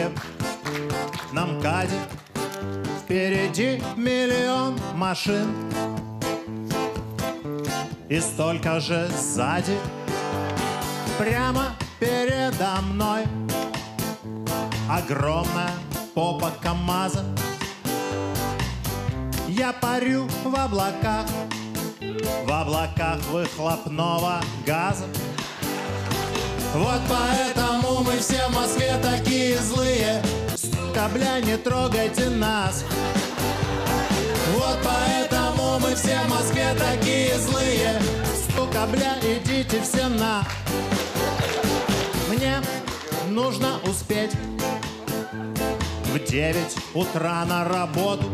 Москве на МКАДе впереди миллион машин и столько же сзади. Прямо передо мной огромная попа КамАЗа. Я парю в облаках выхлопного газа. Вот поэтому мы все в Москве такие злые. Сука, бля, не трогайте нас. Вот поэтому мы все в Москве такие злые. Сука, бля, идите все на. Мне нужно успеть в 9 утра на работу,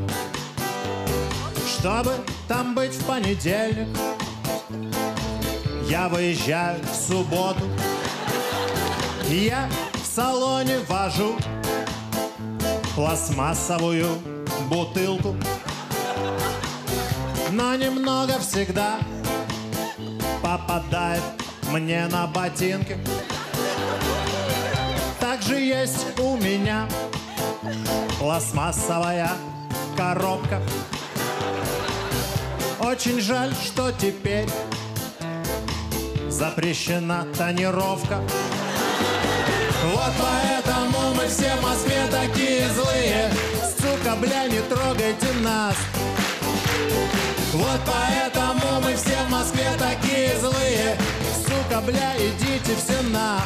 чтобы там быть в понедельник. Я выезжаю в субботу. Я в салоне вожу пластмассовую бутылку, но немного всегда попадает мне на ботинки. Также есть у меня пластмассовая коробка. Очень жаль, что теперь запрещена тонировка. Вот поэтому мы все в Москве такие злые. Сука, бля, не трогайте нас. Вот поэтому мы все в Москве такие злые. Сука, бля, идите все на.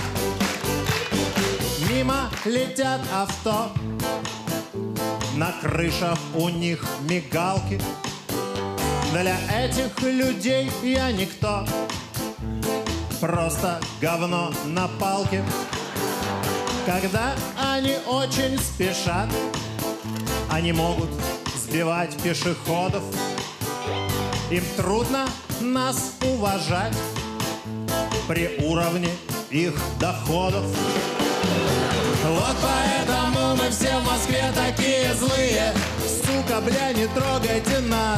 Мимо летят авто, на крышах у них мигалки. Для этих людей я никто, просто говно на палке. Когда они очень спешат, они могут сбивать пешеходов. Им трудно нас уважать при уровне их доходов. Вот поэтому мы все в Москве такие злые. Сука, бля, не трогайте нас.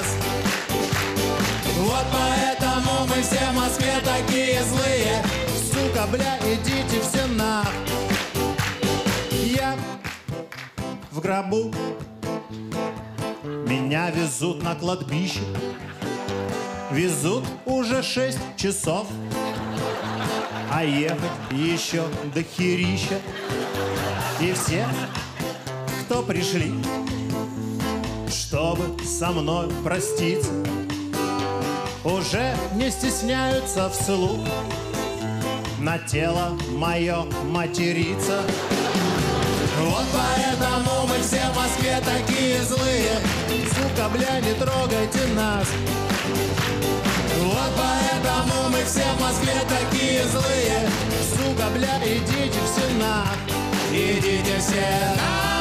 Вот поэтому мы все в Москве такие злые. Сука, бля, идите все на. Я в гробу, меня везут на кладбище. Везут уже 6 часов, а ехать еще до херища. И все, кто пришли, чтобы со мной проститься, уже не стесняются вслух на тело мое материться. Вот поэтому мы все в Москве такие злые. Сука, бля, не трогайте нас. Вот поэтому мы все в Москве такие злые. Сука, бля, идите все на. Идите все на.